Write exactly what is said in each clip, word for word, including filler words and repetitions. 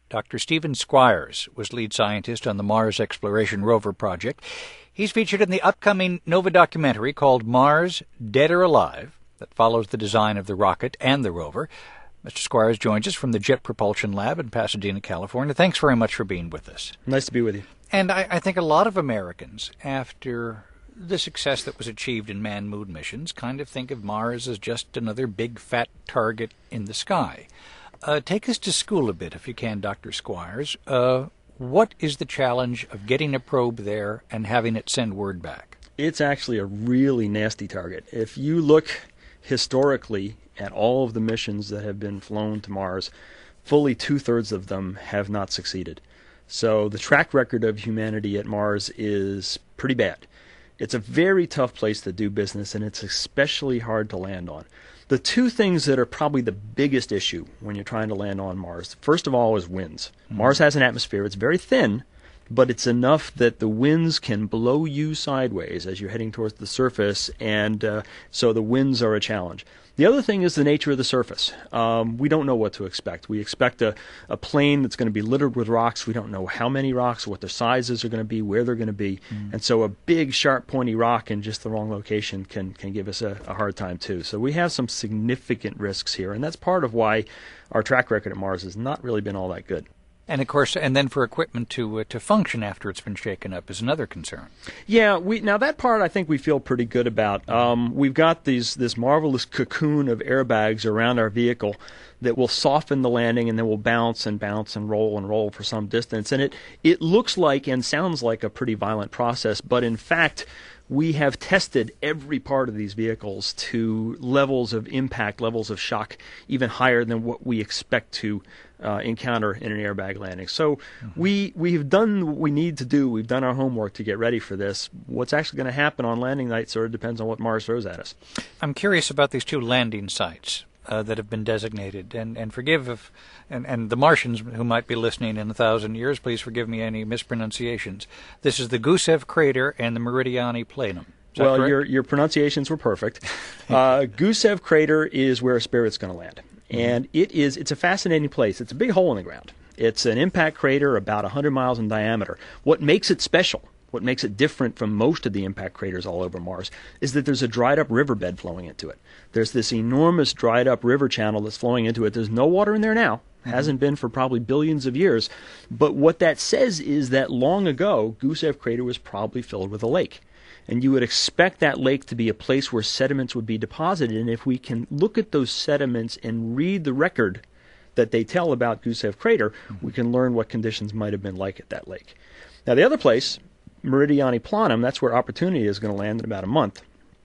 Doctor Stephen Squyres was lead scientist on the Mars Exploration Rover project. He's featured in the upcoming Nova documentary called Mars, Dead or Alive, that follows the design of the rocket and the rover. Mister Squyres joins us from the Jet Propulsion Lab in Pasadena, California. Thanks very much for being with us. Nice to be with you. And I, I think a lot of Americans, after the success that was achieved in manned moon missions, kind of think of Mars as just another big fat target in the sky. Uh, take us to school a bit, if you can, Doctor Squyres. Uh, what is the challenge of getting a probe there and having it send word back? It's actually a really nasty target. If you look historically at all of the missions that have been flown to Mars, fully two-thirds of them have not succeeded. So the track record of humanity at Mars is pretty bad. It's a very tough place to do business, and it's especially hard to land on. The two things that are probably the biggest issue when you're trying to land on Mars, first of all, is winds. Mm-hmm. Mars has an atmosphere. It's very thin, but it's enough that the winds can blow you sideways as you're heading towards the surface, and uh, so the winds are a challenge. The other thing is the nature of the surface. Um, we don't know what to expect. We expect a, a plane that's going to be littered with rocks. We don't know how many rocks, what their sizes are going to be, where they're going to be. Mm. And so a big, sharp, pointy rock in just the wrong location can, can give us a, a hard time, too. So we have some significant risks here, and that's part of why our track record at Mars has not really been all that good. And, of course, and then for equipment to uh, to function after it's been shaken up is another concern. Yeah, we now that part I think we feel pretty good about. Um, we've got these this marvelous cocoon of airbags around our vehicle that will soften the landing and then will bounce and bounce and roll and roll for some distance. And it, it looks like and sounds like a pretty violent process, but in fact, we have tested every part of these vehicles to levels of impact, levels of shock, even higher than what we expect to uh, encounter in an airbag landing. So mm-hmm. we, we've done what we need to do. We've done our homework to get ready for this. What's actually going to happen on landing night sort of depends on what Mars throws at us. I'm curious about these two landing sites uh, that have been designated. And, and forgive if, and, and the Martians who might be listening in a thousand years, please forgive me any mispronunciations. This is the Gusev Crater and the Meridiani Planum. Well, correct? your your pronunciations were perfect. uh, Gusev Crater is where Spirit's going to land. Mm-hmm. And it is it's a fascinating place. It's a big hole in the ground. It's an impact crater about one hundred miles in diameter. What makes it special, what makes it different from most of the impact craters all over Mars, is that there's a dried-up riverbed flowing into it. There's this enormous dried-up river channel that's flowing into it. There's no water in there now. Mm-hmm. Hasn't been for probably billions of years. But what that says is that long ago, Gusev Crater was probably filled with a lake. And you would expect that lake to be a place where sediments would be deposited. And if we can look at those sediments and read the record that they tell about Gusev Crater, mm-hmm. we can learn what conditions might have been like at that lake. Now, the other place, Meridiani Planum, that's where Opportunity is going to land in about a month.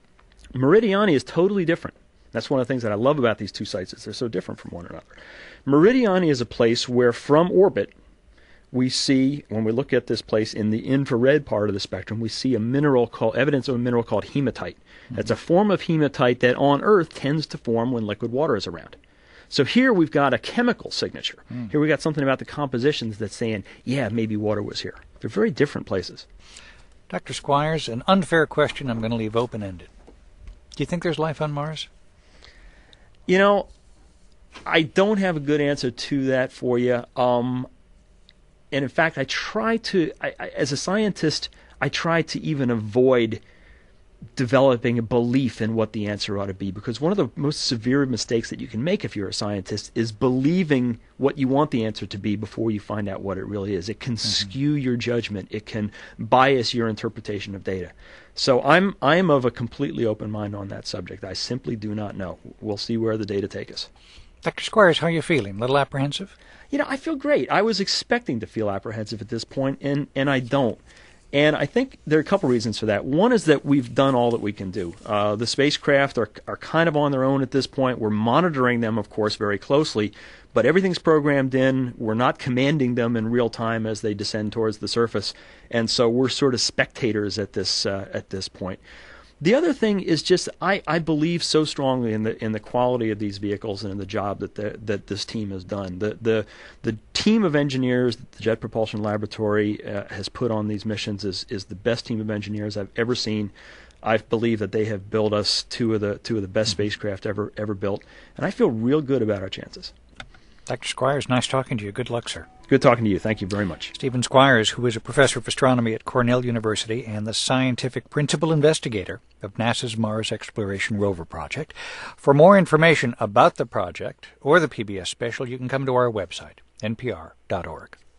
Meridiani is totally different. That's one of the things that I love about these two sites, is they're so different from one another. Meridiani is a place where from orbit, we see, when we look at this place in the infrared part of the spectrum, we see a mineral called, evidence of a mineral called hematite. Mm-hmm. That's a form of hematite that on Earth tends to form when liquid water is around. So here we've got a chemical signature. Mm. Here we've got something about the compositions that's saying, yeah, maybe water was here. They're very different places. Doctor Squyres, an unfair question I'm going to leave open-ended. Do you think there's life on Mars? You know, I don't have a good answer to that for you. Um, and in fact, I try to, I, I, as a scientist, I try to even avoid developing a belief in what the answer ought to be, because one of the most severe mistakes that you can make if you're a scientist is believing what you want the answer to be before you find out what it really is. It can mm-hmm. skew your judgment. It can bias your interpretation of data. So I'm I'm of a completely open mind on that subject. I simply do not know. We'll see where the data take us. Doctor Squyres, how are you feeling? A little apprehensive? You know, I feel great. I was expecting to feel apprehensive at this point, and, and I don't. And I think there are a couple reasons for that. One is that we've done all that we can do. Uh, the spacecraft are are kind of on their own at this point. We're monitoring them, of course, very closely, but everything's programmed in. We're not commanding them in real time as they descend towards the surface, and so we're sort of spectators at this uh, at this point. The other thing is just I, I believe so strongly in the in the quality of these vehicles and in the job that the, that this team has done. The the the team of engineers that the Jet Propulsion Laboratory uh, has put on these missions is is the best team of engineers I've ever seen. I believe that they have built us two of the two of the best spacecraft ever ever built, and I feel real good about our chances. Doctor Squyres, nice talking to you. Good luck, sir. Good talking to you. Thank you very much. Stephen Squires, who is a professor of astronomy at Cornell University and the scientific principal investigator of NASA's Mars Exploration Rover project. For more information about the project or the P B S special, you can come to our website, N P R dot org.